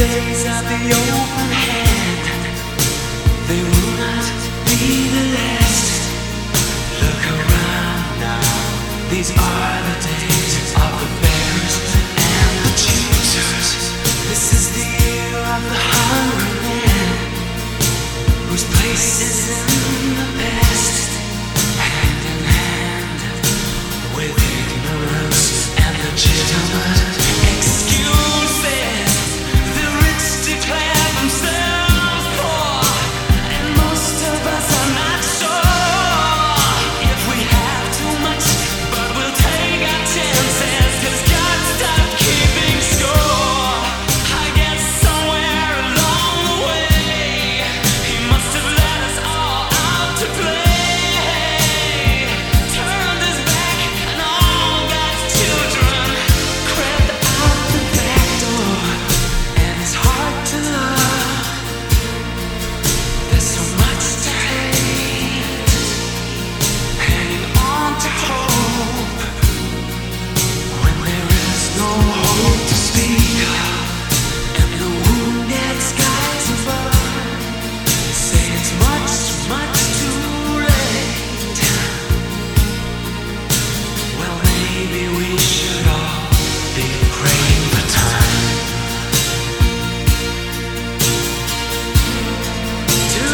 days of the open hand. They will not be the last. Look around now. These are the days of the beggars and the choosers. This is the year of the hungry man, whose place is in the past. Hand in hand with ignorance and legitimate excuses, the rich declare themselves poor, and most of us are not sure if we have too much, but we'll take our chances, 'cause God stopped keeping score. I guess somewhere along the way, He must have let us all out to play. Turned His back and all God's children crept out the back door. And it's hard to love, there's so much to hate, hanging on to hope when there is no hope to speak of, and the wounded skies above say it's much, much too late. Well, maybe we should all be praying for time to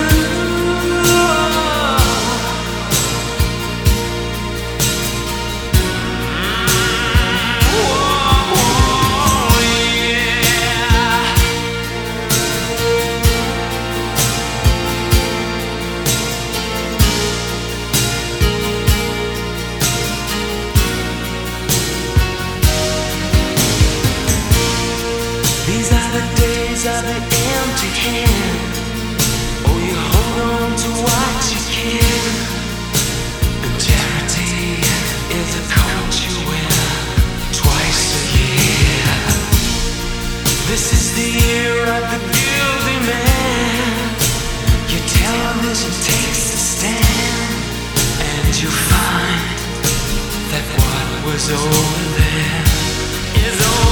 These are the days of the empty hand. Oh, you hold on to what you can. And charity is a coat you wear twice a year. This is the year of the guilty man. Your television takes a stand, and you find that what was over there is over.